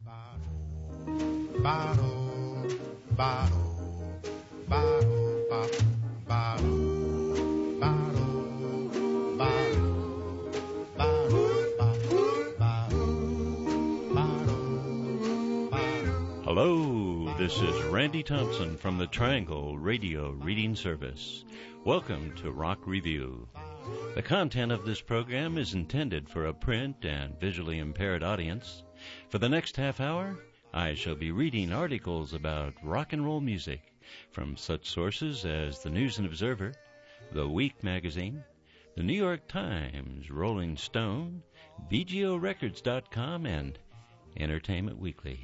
Hello, this is Randy Thompson from the Triangle Radio Reading Service. Welcome to Rock Review. The content of this program is intended for a print and visually impaired audience. For the next half hour, I shall be reading articles about rock and roll music from such sources as the News and Observer, The Week magazine, the New York Times, Rolling Stone, BGOrecords.com, and Entertainment Weekly.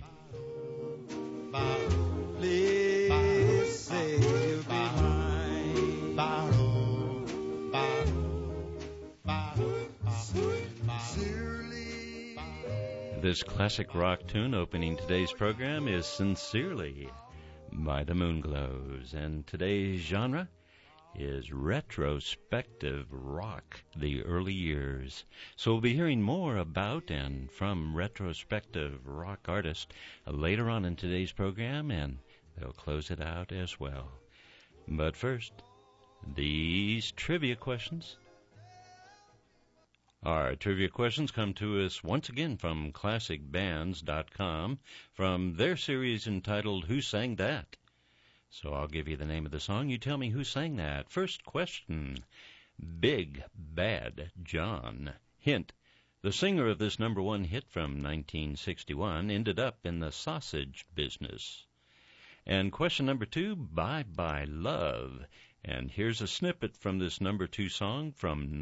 Please say you'll be mine. Sincerely. This classic rock tune opening today's program is Sincerely by the Moonglows, and today's genre is retrospective rock, the early years. So we'll be hearing more about and from retrospective rock artists later on in today's program, and they'll close it out as well. But first, these trivia questions. Our trivia questions come to us once again from ClassicBands.com from their series entitled Who Sang That? So I'll give you the name of the song. You tell me who sang that. First question, Big Bad John. Hint, the singer of this number one hit from 1961 ended up in the sausage business. And question number two, Bye Bye Love. And here's a snippet from this number two song from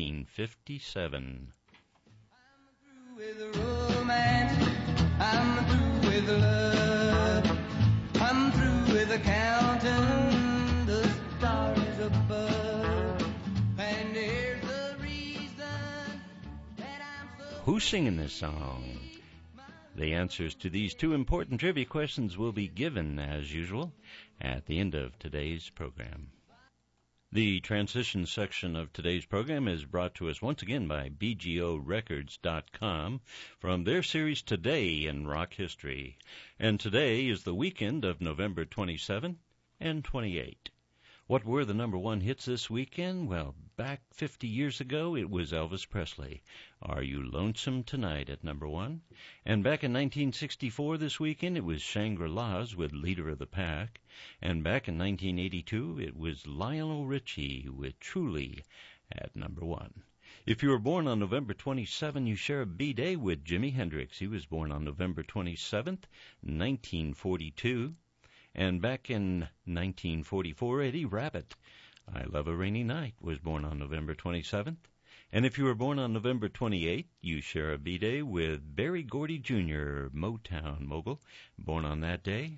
1957. I'm through with romance. I'm through with love. I'm through with counting the stars above. And here's the reason that I'm so... Who's singing this song? The answers to these two important trivia questions will be given, as usual, at the end of today's program. The transition section of today's program is brought to us once again by BGOrecords.com from their series Today in Rock History. And today is the weekend of November 27 and 28. What were the number one hits this weekend? Well, back 50 years ago, it was Elvis Presley. Are You Lonesome Tonight at number one? And back in 1964 this weekend, it was Shangri-La's with Leader of the Pack. And back in 1982, it was Lionel Richie with Truly at number one. If you were born on November 27, you share a B-Day with Jimi Hendrix. He was born on November 27th, 1942. And back in 1944, Eddie Rabbitt, I Love a Rainy Night, was born on November 27th. And if you were born on November 28th, you share a B-Day with Berry Gordy Jr., Motown mogul, born on that day,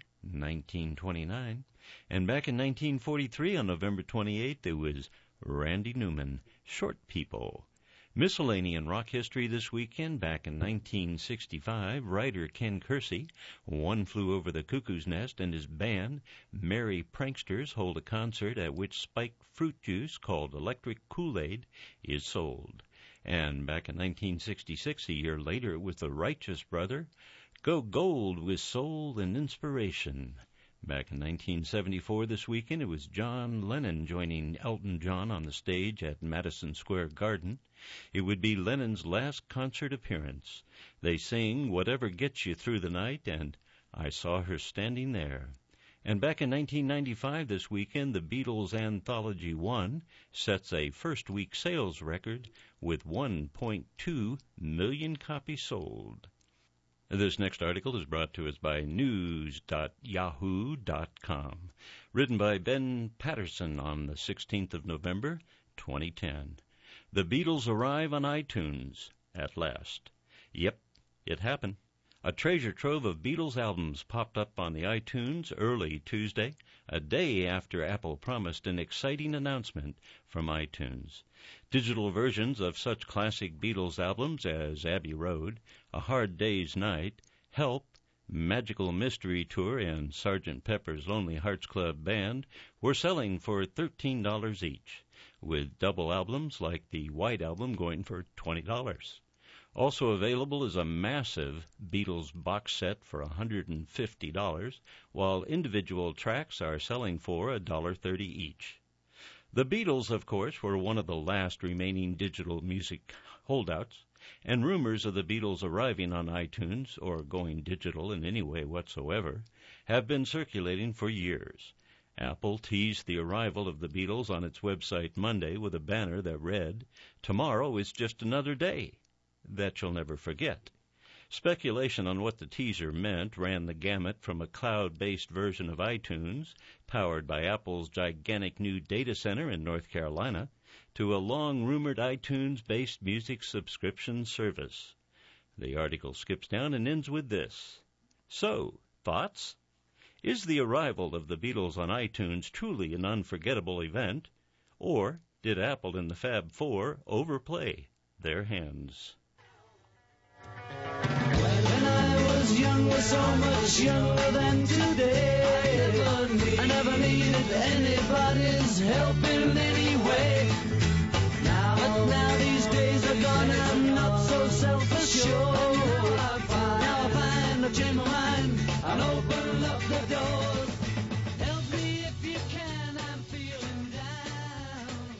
1929. And back in 1943, on November 28th, it was Randy Newman, Short People. Miscellany in rock history this weekend. Back in 1965, writer Ken Kersey, One Flew Over the Cuckoo's Nest, and his band, Merry Pranksters, hold a concert at which spiked fruit juice called Electric Kool-Aid is sold. And back in 1966, a year later, with the Righteous Brother, Go Gold with Soul and Inspiration. Back in 1974 this weekend, it was John Lennon joining Elton John on the stage at Madison Square Garden. It would be Lennon's last concert appearance. They sing Whatever Gets You Through the Night and I Saw Her Standing There. And back in 1995 this weekend, the Beatles Anthology 1 sets a first-week sales record with 1.2 million copies sold. This next article is brought to us by news.yahoo.com, written by Ben Patterson on the 16th of November, 2010. The Beatles arrive on iTunes at last. Yep, it happened. A treasure trove of Beatles albums popped up on the iTunes early Tuesday, a day after Apple promised an exciting announcement from iTunes. Digital versions of such classic Beatles albums as Abbey Road, A Hard Day's Night, Help, Magical Mystery Tour, and Sgt. Pepper's Lonely Hearts Club Band were selling for $13 each, with double albums like the White Album going for $20. Also available is a massive Beatles box set for $150, while individual tracks are selling for $1.30 each. The Beatles, of course, were one of the last remaining digital music holdouts, and rumors of the Beatles arriving on iTunes or going digital in any way whatsoever have been circulating for years. Apple teased the arrival of the Beatles on its website Monday with a banner that read, "Tomorrow is just another day that you'll never forget." Speculation on what the teaser meant ran the gamut from a cloud-based version of iTunes, powered by Apple's gigantic new data center in North Carolina, to a long-rumored iTunes-based music subscription service. The article skips down and ends with this. So, thoughts? Is the arrival of the Beatles on iTunes truly an unforgettable event, or did Apple and the Fab Four overplay their hands? When I was younger, so much younger than today, I never needed anybody's help in any way. But now these days are gone and I'm not so self-assured. Now I find I've changed my mind and open up the doors. Help me if you can, I'm feeling down.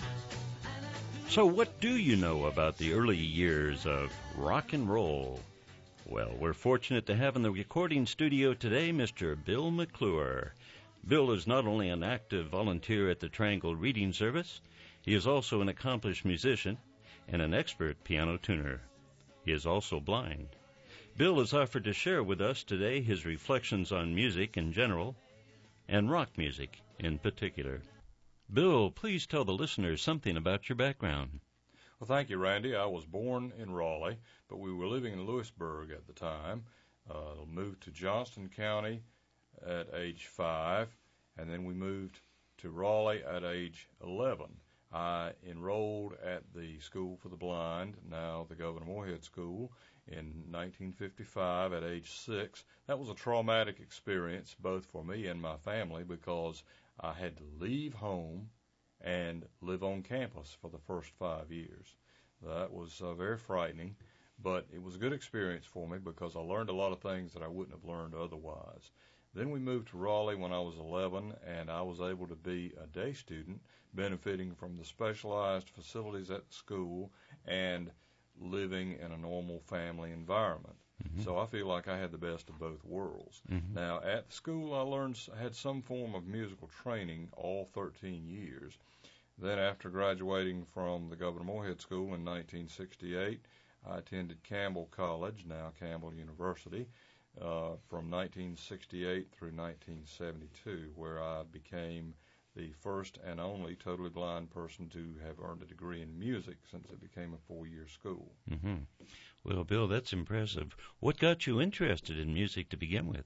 So what do you know about the early years of rock and roll? Well, we're fortunate to have in the recording studio today Mr. Bill McClure. Bill is not only an active volunteer at the Triangle Reading Service, he is also an accomplished musician and an expert piano tuner. He is also blind. Bill has offered to share with us today his reflections on music in general and rock music in particular. Bill, please tell the listeners something about your background. Well, thank you, Randy. I was born in Raleigh, but we were living in Lewisburg at the time. Moved to Johnston County at age 5, and then we moved to Raleigh at age 11. I enrolled at the School for the Blind, now the Governor Moorhead School, in 1955 at age 6. That was a traumatic experience, both for me and my family, because I had to leave home and live on campus for the first 5 years. That was very frightening, but it was a good experience for me because I learned a lot of things that I wouldn't have learned otherwise. Then we moved to Raleigh when I was 11, and I was able to be a day student, benefiting from the specialized facilities at the school and living in a normal family environment. Mm-hmm. So I feel like I had the best of both worlds. Mm-hmm. Now, at the school, I had some form of musical training all 13 years. Then after graduating from the Governor Moorhead School in 1968, I attended Campbell College, now Campbell University, from 1968 through 1972, where I became the first and only totally blind person to have earned a degree in music since it became a 4-year school. Mm-hmm. Well, Bill, that's impressive. What got you interested in music to begin with?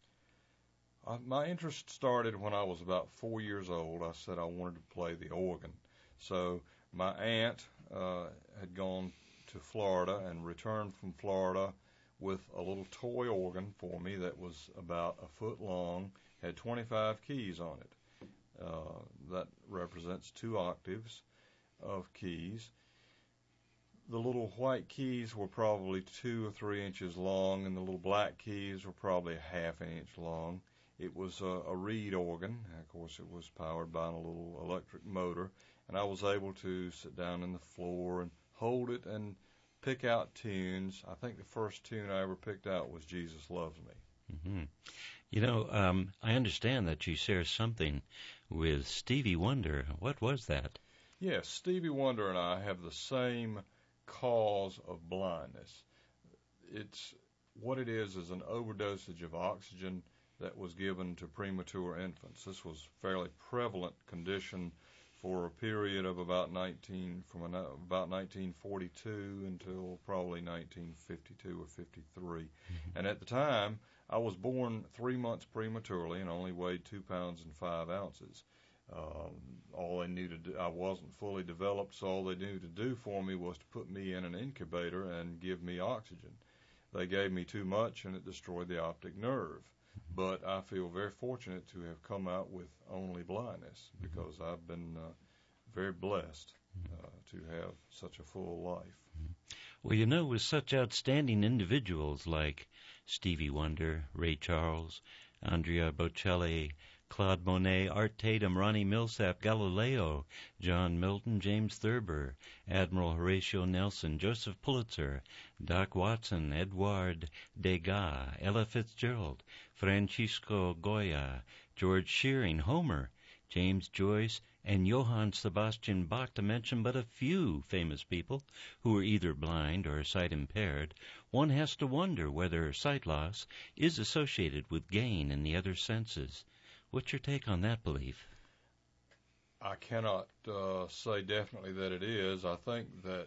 My interest started when I was about 4 years old. I said I wanted to play the organ. So my aunt had gone to Florida and returned from Florida with a little toy organ for me that was about a foot long, had 25 keys on it. That represents 2 octaves of keys. The little white keys were probably 2 or 3 inches long, and the little black keys were probably a half an inch long. It was a reed organ. Of course, it was powered by a little electric motor, and I was able to sit down on the floor and hold it and pick out tunes. I think the first tune I ever picked out was Jesus Loves Me. Mm-hmm. You know, I understand that you share something with Stevie Wonder. What was that? Yes, Stevie Wonder and I have the same cause of blindness. It's what it is an overdosage of oxygen that was given to premature infants. This was a fairly prevalent condition for a period of about 1942 until probably 1952 or 53. Mm-hmm. And at the time, I was born 3 months prematurely and only weighed 2 pounds and 5 ounces. All they knew to do, I wasn't fully developed, so all they knew to do for me was to put me in an incubator and give me oxygen. They gave me too much, and it destroyed the optic nerve. But I feel very fortunate to have come out with only blindness because I've been very blessed to have such a full life. Well, you know, with such outstanding individuals like Stevie Wonder, Ray Charles, Andrea Bocelli, Claude Monet, Art Tatum, Ronnie Milsap, Galileo, John Milton, James Thurber, Admiral Horatio Nelson, Joseph Pulitzer, Doc Watson, Edouard Degas, Ella Fitzgerald, Francisco Goya, George Shearing, Homer, James Joyce, and Johann Sebastian Bach, to mention but a few famous people who were either blind or sight impaired, one has to wonder whether sight loss is associated with gain in the other senses. What's your take on that belief? I cannot say definitely that it is. I think that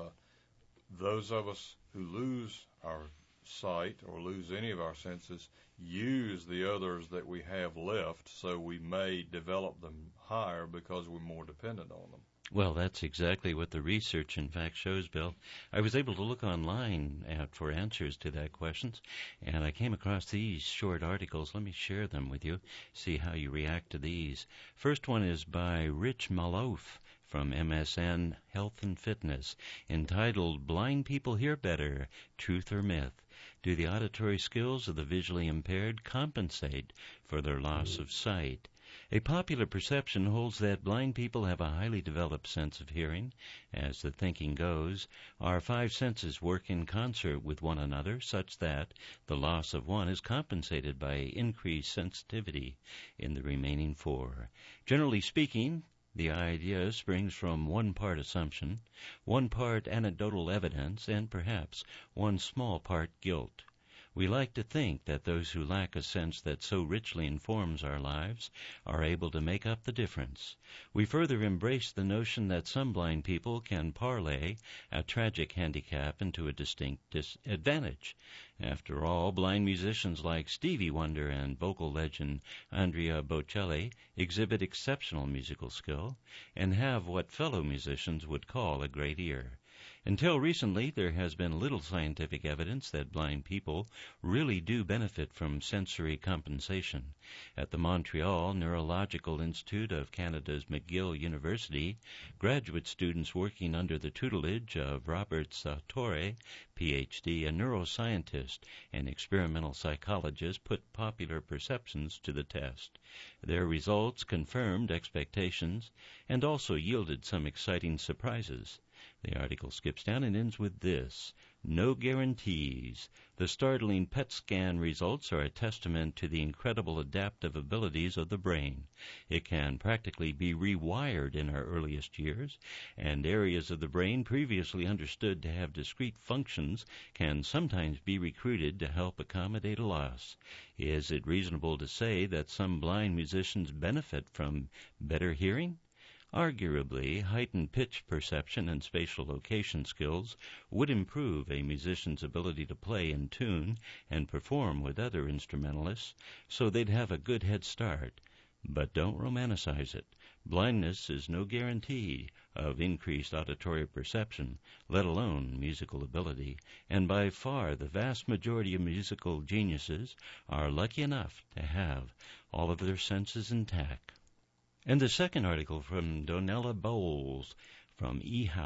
those of us who lose our sight or lose any of our senses use the others that we have left, so we may develop them higher because we're more dependent on them. Well, that's exactly what the research, in fact, shows, Bill. I was able to look online for answers to that questions, and I came across these short articles. Let me share them with you, see how you react to these. First one is by Rich Malouf from MSN Health and Fitness, entitled Blind People Hear Better, Truth or Myth? Do the auditory skills of the visually impaired compensate for their loss of sight? A popular perception holds that blind people have a highly developed sense of hearing. As the thinking goes, our five senses work in concert with one another such that the loss of one is compensated by increased sensitivity in the remaining four. Generally speaking, the idea springs from one part assumption, one part anecdotal evidence, and perhaps one small part guilt. We like to think that those who lack a sense that so richly informs our lives are able to make up the difference. We further embrace the notion that some blind people can parlay a tragic handicap into a distinct disadvantage. After all, blind musicians like Stevie Wonder and vocal legend Andrea Bocelli exhibit exceptional musical skill and have what fellow musicians would call a great ear. Until recently, there has been little scientific evidence that blind people really do benefit from sensory compensation. At the Montreal Neurological Institute of Canada's McGill University, graduate students working under the tutelage of Robert Sartore, Ph.D., a neuroscientist and experimental psychologist, put popular perceptions to the test. Their results confirmed expectations and also yielded some exciting surprises. The article skips down and ends with this: no guarantees. The startling PET scan results are a testament to the incredible adaptive abilities of the brain. It can practically be rewired in our earliest years, and areas of the brain previously understood to have discrete functions can sometimes be recruited to help accommodate a loss. Is it reasonable to say that some blind musicians benefit from better hearing? Arguably, heightened pitch perception and spatial location skills would improve a musician's ability to play in tune and perform with other instrumentalists, so they'd have a good head start. But don't romanticize it. Blindness is no guarantee of increased auditory perception, let alone musical ability, and by far the vast majority of musical geniuses are lucky enough to have all of their senses intact. And the second article from Donella Bowles from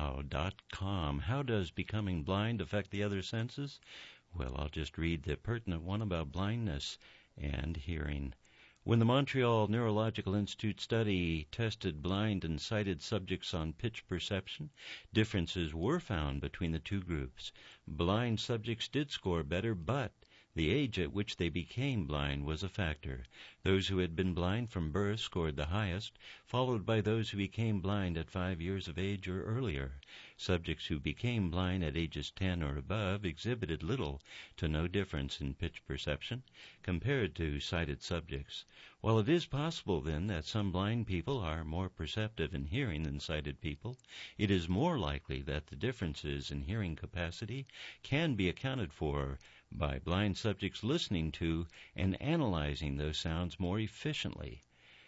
ehow.com. How does becoming blind affect the other senses? Well, I'll just read the pertinent one about blindness and hearing. When the Montreal Neurological Institute study tested blind and sighted subjects on pitch perception, differences were found between the two groups. Blind subjects did score better, but the age at which they became blind was a factor. Those who had been blind from birth scored the highest, followed by those who became blind at 5 years of age or earlier. Subjects who became blind at ages 10 or above exhibited little to no difference in pitch perception compared to sighted subjects. While it is possible, then, that some blind people are more perceptive in hearing than sighted people, it is more likely that the differences in hearing capacity can be accounted for by blind subjects listening to and analyzing those sounds more efficiently.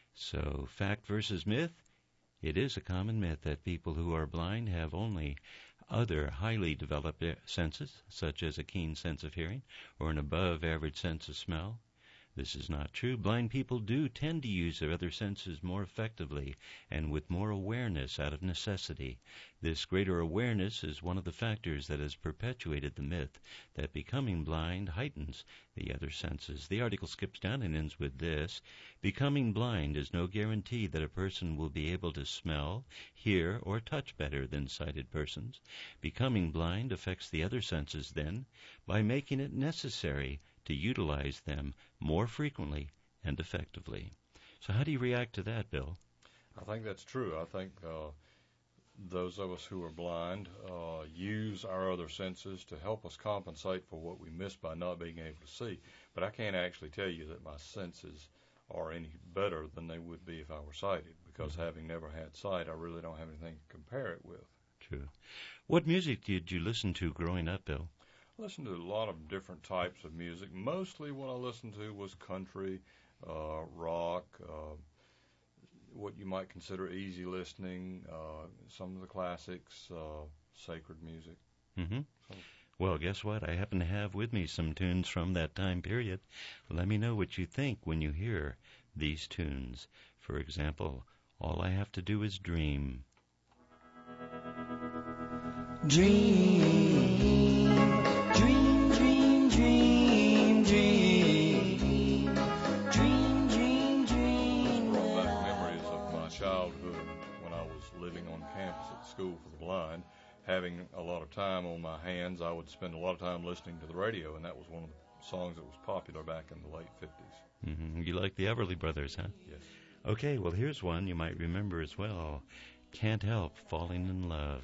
So, fact versus myth? It is a common myth that people who are blind have only other highly developed senses, such as a keen sense of hearing or an above-average sense of smell. This is not true. Blind people do tend to use their other senses more effectively and with more awareness out of necessity. This greater awareness is one of the factors that has perpetuated the myth that becoming blind heightens the other senses. The article skips down and ends with this: becoming blind is no guarantee that a person will be able to smell, hear, or touch better than sighted persons. Becoming blind affects the other senses, then, by making it necessary to utilize them more frequently and effectively. So how do you react to that, Bill? I think that's true. I think those of us who are blind use our other senses to help us compensate for what we miss by not being able to see. But I can't actually tell you that my senses are any better than they would be if I were sighted, because having never had sight, I really don't have anything to compare it with. True. What music did you listen to growing up, Bill? I listened to a lot of different types of music. Mostly what I listened to was country, rock, what you might consider easy listening, some of the classics, sacred music. Mm-hmm. Well, guess what? I happen to have with me some tunes from that time period. Let me know what you think when you hear these tunes. For example, All I Have to Do Is Dream. Dream, dream, dream, dream, dream, dream, dream, dream. Brought back memories of my childhood when I was living on campus at the School for the Blind. Having a lot of time on my hands, I would spend a lot of time listening to the radio, and that was one of the songs that was popular back in the late 50s. Mm-hmm. You like the Everly Brothers, huh? Yes. Okay, well, here's one you might remember as well. Can't Help Falling in Love.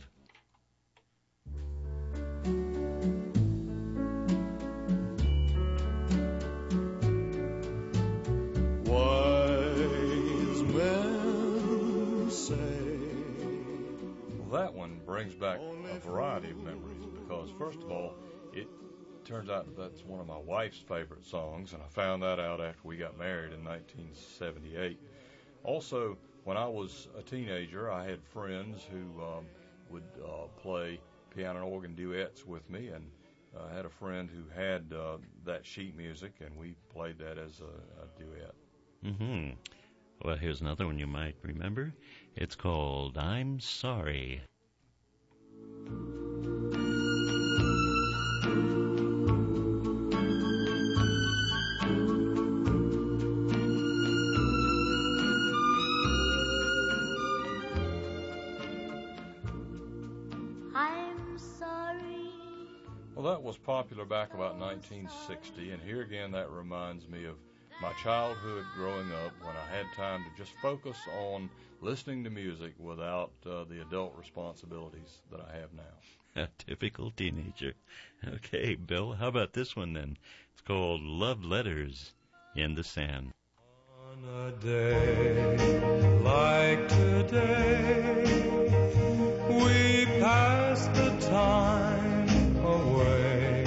Wise men say. Well, that one brings back a variety of memories because, first of all, it turns out that's one of my wife's favorite songs, and I found that out after we got married in 1978. Also, when I was a teenager, I had friends who would play piano and organ duets with me, and I had a friend who had that sheet music, and we played that as a duet. Mm-hmm. Well, here's another one you might remember. It's called I'm Sorry. I'm sorry. Well, that was popular back about 1960, and here again that reminds me of my childhood growing up when I had time to just focus on listening to music without the adult responsibilities that I have now. A typical teenager. Okay, Bill, how about this one then? It's called Love Letters in the Sand. On a day like today, we pass the time away,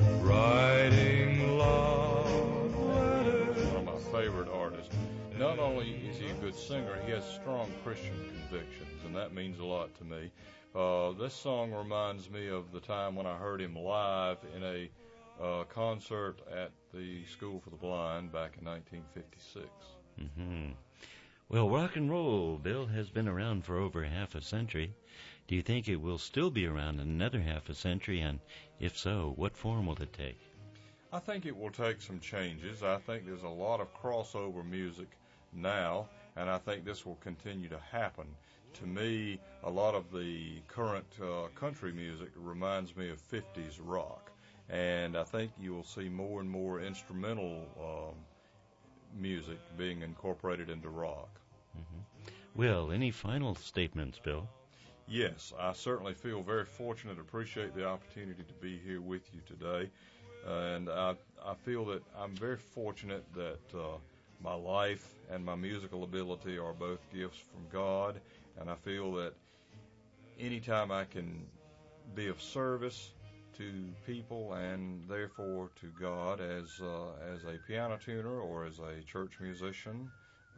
writing love letters. One of my favorite artists. Not only is he a good singer, he has strong Christian convictions, and that means a lot to me. This song reminds me of the time when I heard him live in a concert at the School for the Blind back in 1956. Mm-hmm. Well, rock and roll, Bill, has been around for over half a century. Do you think it will still be around another half a century? And if so, what form will it take? I think it will take some changes. I think there's a lot of crossover music now, and I think this will continue to happen. To me, a lot of the current country music reminds me of 50s rock, and I think you will see more and more instrumental music being incorporated into rock. Mm-hmm. Well, any final statements, Bill? Yes, I certainly feel very fortunate and appreciate the opportunity to be here with you today. And I feel that I'm very fortunate that my life and my musical ability are both gifts from God. And I feel that anytime I can be of service to people and therefore to God as a piano tuner or as a church musician,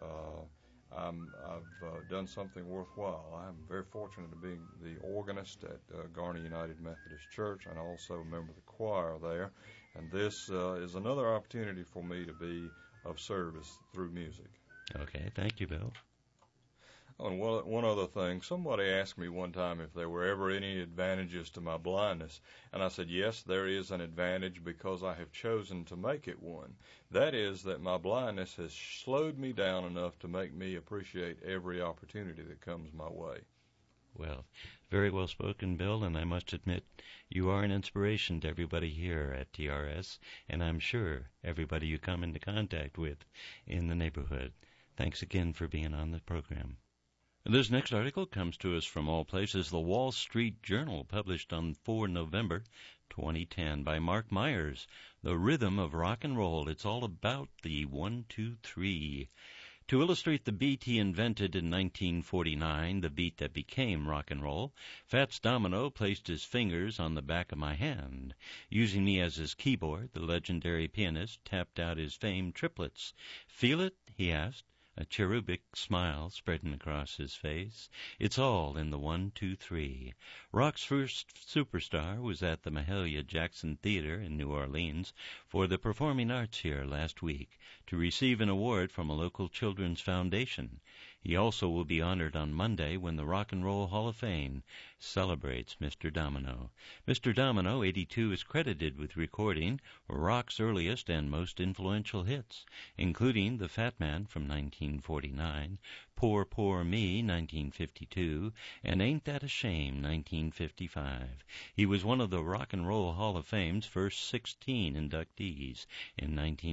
I've done something worthwhile. I'm very fortunate to be the organist at Garner United Methodist Church and also a member of the choir there. And this is another opportunity for me to be of service through music. Okay, thank you, Bill. Oh, and one other thing. Somebody asked me one time if there were ever any advantages to my blindness, and I said, yes, there is an advantage because I have chosen to make it one. That is that my blindness has slowed me down enough to make me appreciate every opportunity that comes my way. Well, very well spoken, Bill, and I must admit you are an inspiration to everybody here at TRS, and I'm sure everybody you come into contact with in the neighborhood. Thanks again for being on the program. This next article comes to us from all places, the Wall Street Journal, published on 4 November 2010 by Mark Myers. The Rhythm of Rock and Roll. It's all about the 1, 2, 3. To illustrate the beat he invented in 1949, the beat that became rock and roll, Fats Domino placed his fingers on the back of my hand. Using me as his keyboard, the legendary pianist tapped out his famed triplets. Feel it? He asked, a cherubic smile spreading across his face. It's all in the 1, 2, 3. Rock's first superstar was at the Mahalia Jackson Theater in New Orleans for the performing arts here last week to receive an award from a local children's foundation. He also will be honored on Monday when the Rock and Roll Hall of Fame celebrates Mr. Domino. Mr. Domino, 82, is credited with recording rock's earliest and most influential hits, including The Fat Man from 1949, Poor, Poor Me, 1952, and Ain't That a Shame, 1955. He was one of the Rock and Roll Hall of Fame's first 16 inductees in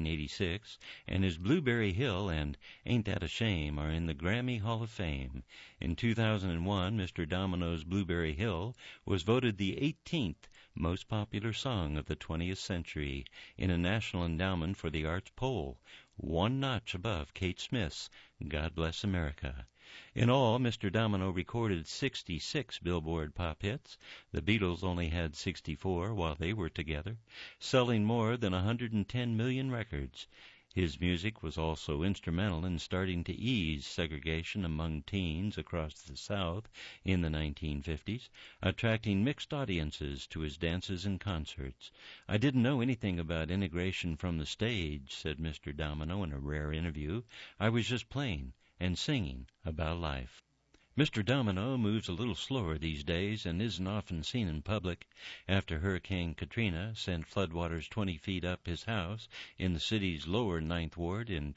1986, and his Blueberry Hill and Ain't That a Shame are in the Grammy Hall of Fame. In 2001, Mr. Domino's Blueberry Hill was voted the 18th most popular song of the 20th century in a National Endowment for the Arts poll, one notch above Kate Smith's God Bless America. In all, Mr. Domino recorded 66 Billboard pop hits. The Beatles only had 64 while they were together, selling more than 110 million records. His music was also instrumental in starting to ease segregation among teens across the South in the 1950s, attracting mixed audiences to his dances and concerts. I didn't know anything about integration from the stage, said Mr. Domino in a rare interview. I was just playing and singing about life. Mr. Domino moves a little slower these days and isn't often seen in public. After Hurricane Katrina sent floodwaters 20 feet up his house in the city's lower Ninth Ward in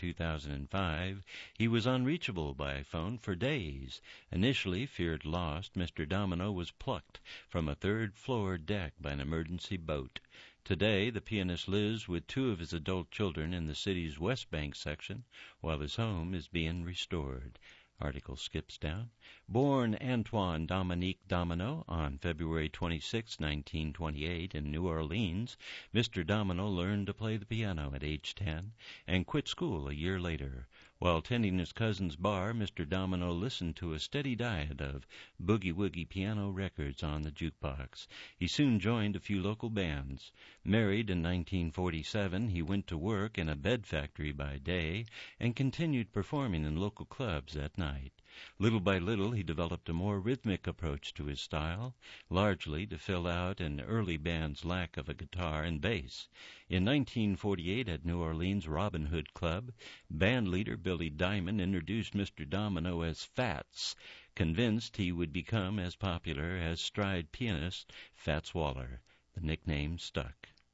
2005, he was unreachable by phone for days. Initially feared lost, Mr. Domino was plucked from a third-floor deck by an emergency boat. Today, the pianist lives with 2 of his adult children in the city's West Bank section, while his home is being restored. Article skips down. Born Antoine Dominique Domino on February 26, 1928 in New Orleans, Mr. Domino learned to play the piano at age 10 and quit school a year later. While tending his cousin's bar, Mr. Domino listened to a steady diet of boogie-woogie piano records on the jukebox. He soon joined a few local bands. Married in 1947, he went to work in a bed factory by day and continued performing in local clubs at night. Little by little, he developed a more rhythmic approach to his style, largely to fill out an early band's lack of a guitar and bass. In 1948, at New Orleans' Robin Hood Club, band leader Billy Diamond introduced Mr. Domino as Fats, convinced he would become as popular as stride pianist Fats Waller. The nickname stuck.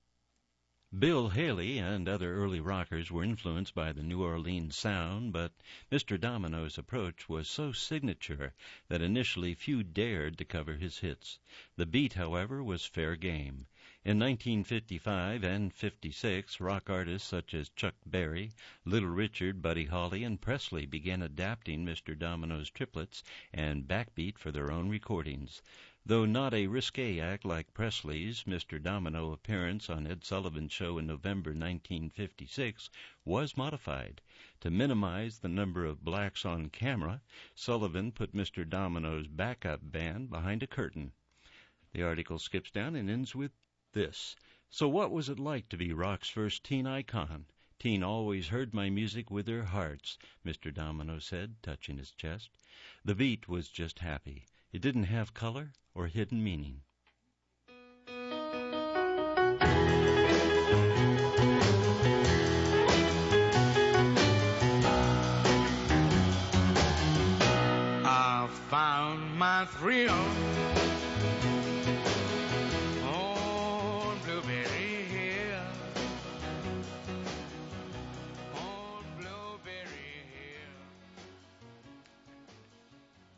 Bill Haley and other early rockers were influenced by the New Orleans sound, but Mr. Domino's approach was so signature that initially few dared to cover his hits. The beat, however, was fair game. In 1955 and 56, rock artists such as Chuck Berry, Little Richard, Buddy Holly, and Presley began adapting Mr. Domino's triplets and backbeat for their own recordings. Though not a risque act like Presley's, Mr. Domino appearance on Ed Sullivan's show in November 1956 was modified. To minimize the number of blacks on camera, Sullivan put Mr. Domino's backup band behind a curtain. The article skips down and ends with this. So what was it like to be rock's first teen icon? Teen always heard my music with their hearts, Mr. Domino said, touching his chest. The beat was just happy. It didn't have color or hidden meaning.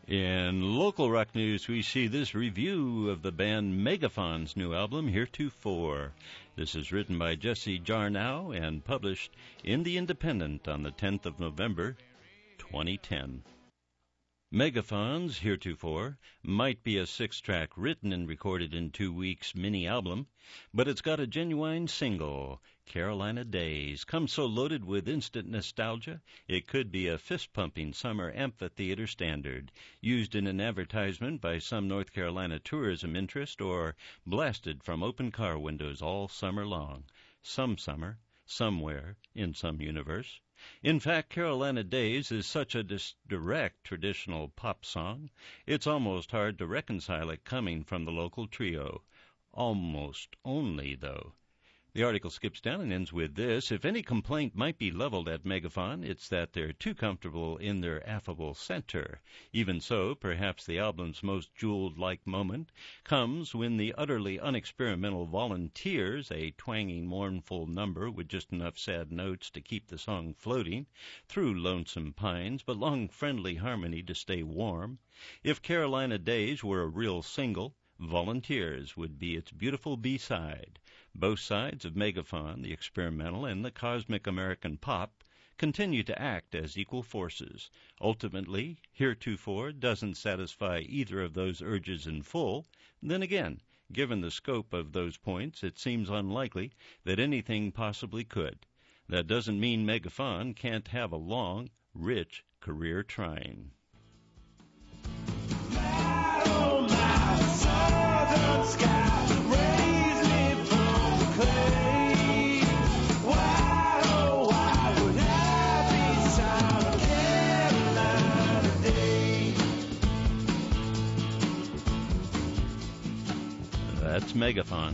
In local rock news, we see this review of the band Megafaun's new album, Heretofore. This is written by Jesse Jarnow and published in The Independent on the 10th of November, 2010. Megafaun's Heretofore might be a 6-track written and recorded in 2 weeks mini-album, but it's got a genuine single, Carolina Days, comes so loaded with instant nostalgia, it could be a fist-pumping summer amphitheater standard, used in an advertisement by some North Carolina tourism interest or blasted from open car windows all summer long, some summer, somewhere, in some universe. In fact, Carolina Days is such a direct traditional pop song, it's almost hard to reconcile it coming from the local trio. Almost only, though. The article skips down and ends with this. If any complaint might be leveled at Megafaun, it's that they're too comfortable in their affable center. Even so, perhaps the album's most jeweled-like moment comes when the utterly unexperimental Volunteers, a twanging, mournful number with just enough sad notes to keep the song floating through lonesome pines, but long friendly harmony to stay warm. If Carolina Days were a real single, Volunteers would be its beautiful B-side. Both sides of Megafaun, the experimental and the cosmic American pop, continue to act as equal forces. Ultimately, Heretofore doesn't satisfy either of those urges in full. Then again, given the scope of those points, it seems unlikely that anything possibly could. That doesn't mean Megafaun can't have a long, rich career trying. That's Megafaun.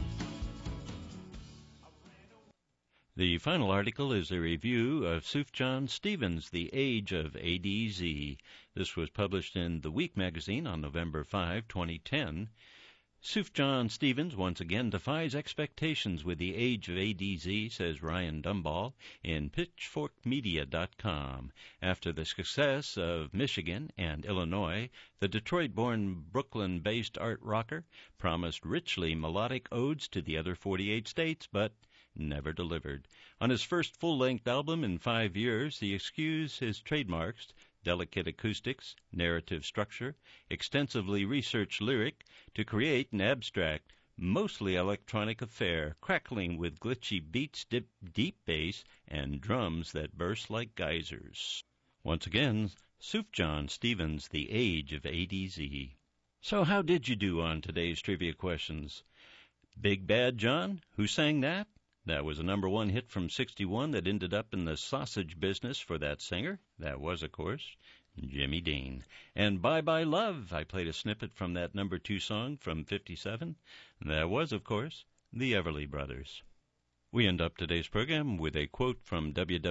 The final article is a review of Sufjan Stevens' The Age of ADZ. This was published in The Week magazine on November 5, 2010. Sufjan Stevens once again defies expectations with The Age of ADZ, says Ryan Dumball in PitchforkMedia.com. After the success of Michigan and Illinois, the Detroit-born, Brooklyn-based art rocker promised richly melodic odes to the other 48 states, but never delivered. On his first full-length album in 5 years, he excused his trademarks, delicate acoustics, narrative structure, extensively researched lyric, to create an abstract, mostly electronic affair, crackling with glitchy beats, deep bass, and drums that burst like geysers. Once again, Sufjan Stevens, The Age of ADZ. So how did you do on today's trivia questions? Big Bad John? Who sang that? That was a number 1 hit from '61 that ended up in the sausage business for that singer. That was, of course, Jimmy Dean. And Bye Bye Love, I played a snippet from that number 2 song from '57. That was, of course, the Everly Brothers. We end up today's program with a quote from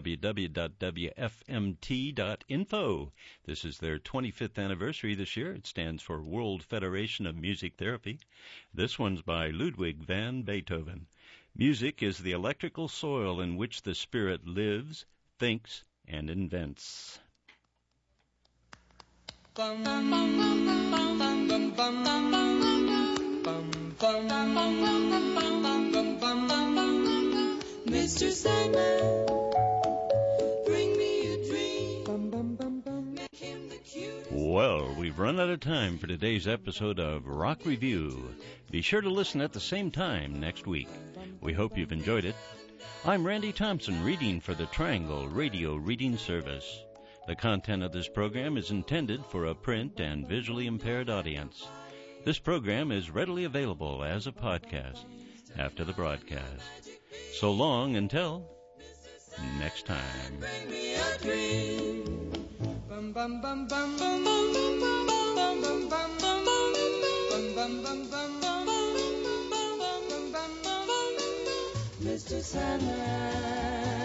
www.wfmt.info. This is their 25th anniversary this year. It stands for World Federation of Music Therapy. This one's by Ludwig van Beethoven. Music is the electrical soil in which the spirit lives, thinks, and invents. Mr. Sandman, bring me a dream. Make him the cutest. Well, we've run out of time for today's episode of Rock Review. Be sure to listen at the same time next week. We hope you've enjoyed it. I'm Randy Thompson, reading for the Triangle Radio Reading Service. The content of this program is intended for a print and visually impaired audience. This program is readily available as a podcast after the broadcast. So long until next time. Bring me a dream. Bum bum bum bum bum bum bum bum bum bum bum bum. Mr. Sandman.